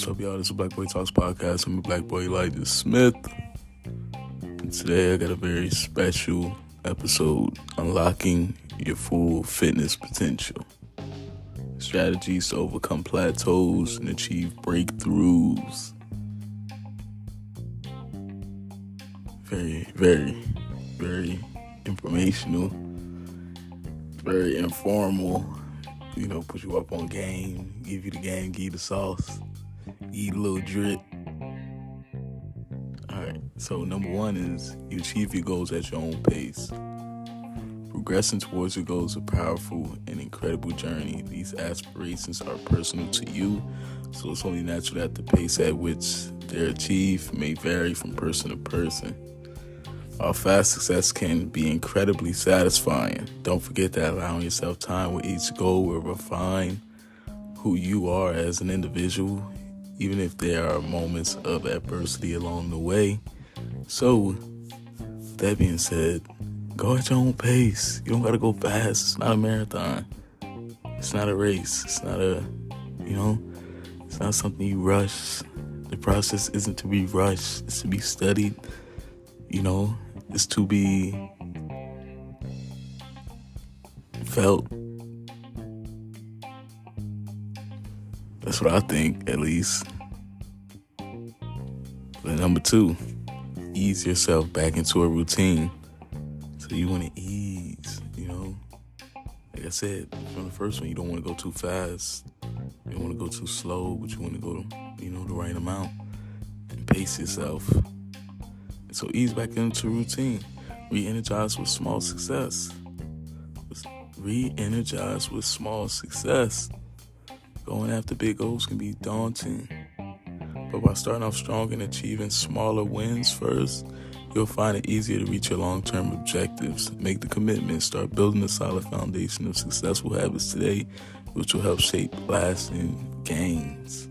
up, y'all? This is Black Boy Talks Podcast. I'm Black Boy Elijah Smith. And today I got a very special episode, Unlocking Your Full Fitness Potential. Strategies to overcome plateaus and achieve breakthroughs. Very informational. Very informal. Put you up on game, give you the game, give you the sauce, eat a little drip. Alright, so number one is you achieve your goals at your own pace. Progressing towards your goals is a powerful and incredible journey. These aspirations are personal to you, so it's only natural that the pace at which they're achieved may vary from person to person. While fast success can be incredibly satisfying, don't forget that allowing yourself time with each goal will refine who you are as an individual, even if there are moments of adversity along the way. So, that being said, go at your own pace. You don't gotta go fast. It's not a marathon. It's not a race. It's not it's not something you rush. The process isn't to be rushed. It's to be studied. It's to be felt. That's what I think, at least. But number two, ease yourself back into a routine. So you want to ease, Like I said, from the first one, you don't want to go too fast. You don't want to go too slow, but you want to go, the right amount. And pace yourself. So ease back into routine. Re-energize with small success. Going after big goals can be daunting. But by starting off strong and achieving smaller wins first, you'll find it easier to reach your long-term objectives. Make the commitment. Start building a solid foundation of successful habits today, which will help shape lasting gains.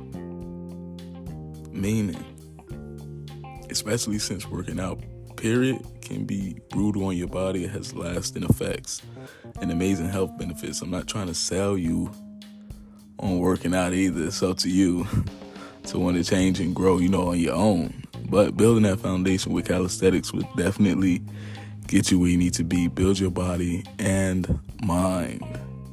Meaning, especially since working out, period, can be brutal on your body. It has lasting effects and amazing health benefits. I'm not trying to sell you on working out either. It's up to you to want to change and grow, on your own. But building that foundation with calisthenics would definitely get you where you need to be. Build your body and mind.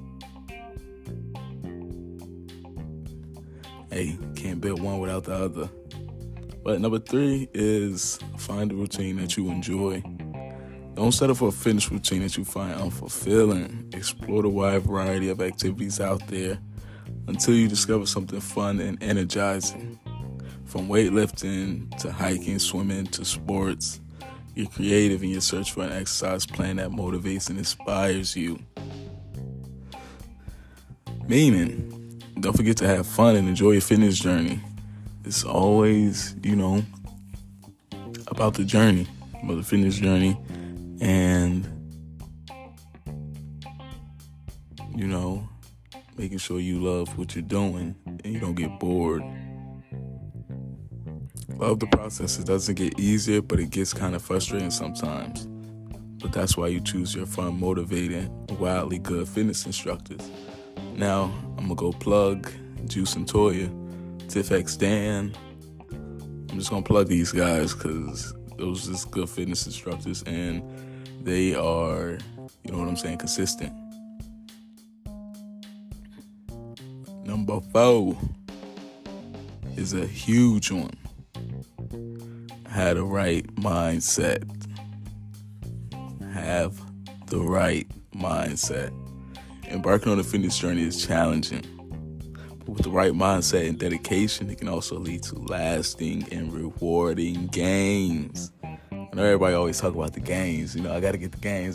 Hey, can't build one without the other. But number three is find a routine that you enjoy. Don't settle for a fitness routine that you find unfulfilling. Explore the wide variety of activities out there until you discover something fun and energizing. From weightlifting to hiking, swimming to sports, you're creative in your search for an exercise plan that motivates and inspires you. Meaning, don't forget to have fun and enjoy your fitness journey. It's always, about the journey, about the fitness journey, and, making sure you love what you're doing and you don't get bored. Love the process. It doesn't get easier, but it gets kind of frustrating sometimes. But that's why you choose your fun, motivating, wildly good fitness instructors. Now, I'm going to go plug Juice and Toya, TIFX Dan. I'm just going to plug these guys because those are just good fitness instructors and they are, consistent. Number 4 is a huge one. Have the right mindset. Have the right mindset. Embarking on a fitness journey is challenging. But with the right mindset and dedication, it can also lead to lasting and rewarding gains. I know everybody always talk about the gains. I got to get the gains.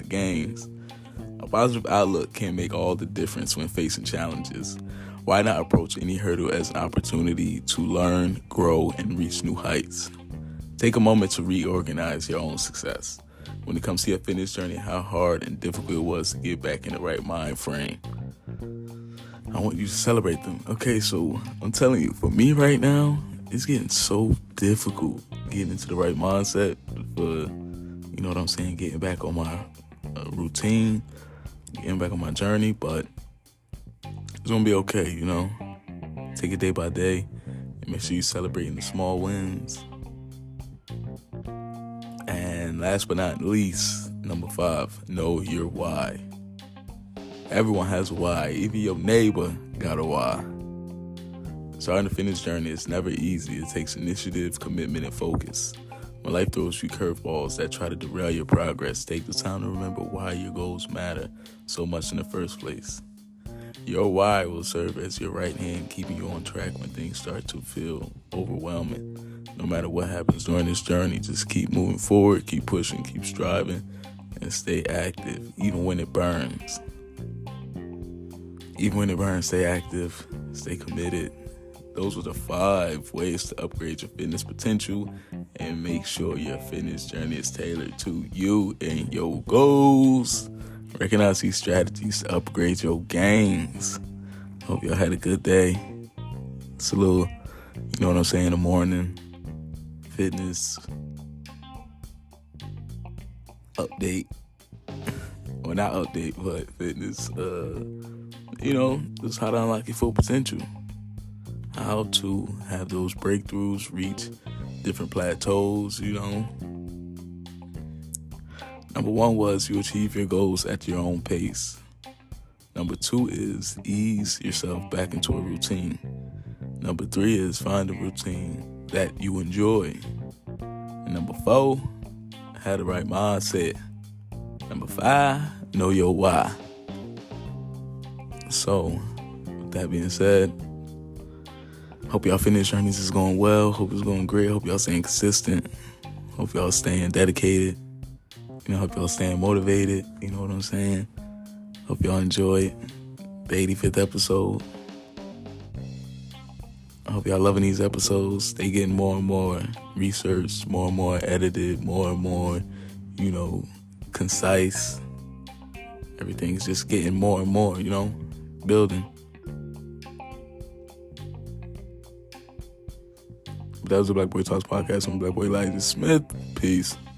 A positive outlook can make all the difference when facing challenges. Why not approach any hurdle as an opportunity to learn, grow, and reach new heights? Take a moment to reorganize your own success. When it comes to your fitness journey, how hard and difficult it was to get back in the right mind frame. I want you to celebrate them. Okay, so I'm telling you, for me right now, it's getting so difficult getting into the right mindset for, getting back on my routine, getting back on my journey, but it's going to be okay, Take it day by day and make sure you're celebrating the small wins. And last but not least, number 5, know your why. Everyone has a why. Even your neighbor got a why. Starting the fitness journey is never easy. It takes initiative, commitment, and focus. When life throws you curveballs that try to derail your progress, take the time to remember why your goals matter so much in the first place. Your why will serve as your right hand, keeping you on track when things start to feel overwhelming. No matter what happens during this journey, just keep moving forward, keep pushing, keep striving, and stay active, even when it burns. Even when it burns, stay active, stay committed. Those were the 5 ways to upgrade your fitness potential and make sure your fitness journey is tailored to you and your goals. Recognize these strategies to upgrade your gains. Hope y'all had a good day. It's a little, you know what I'm saying, in the morning fitness update. Well, not update, but fitness, just how to unlock your full potential. How to have those breakthroughs, reach different plateaus, Number 1 was you achieve your goals at your own pace. Number 2 is ease yourself back into a routine. Number 3 is find a routine that you enjoy. And number 4, have the right mindset. Number 5, know your why. So, with that being said, hope y'all fitness journeys is going well. Hope it's going great. Hope y'all staying consistent. Hope y'all staying dedicated. Hope y'all staying motivated. You know what I'm saying? Hope y'all enjoyed the 85th episode. I hope y'all loving these episodes. They getting more and more researched, more and more edited, more and more, concise. Everything's just getting more and more, building. That was the Black Boy Talks podcast. I'm Black Boy Elijah Smith. Peace.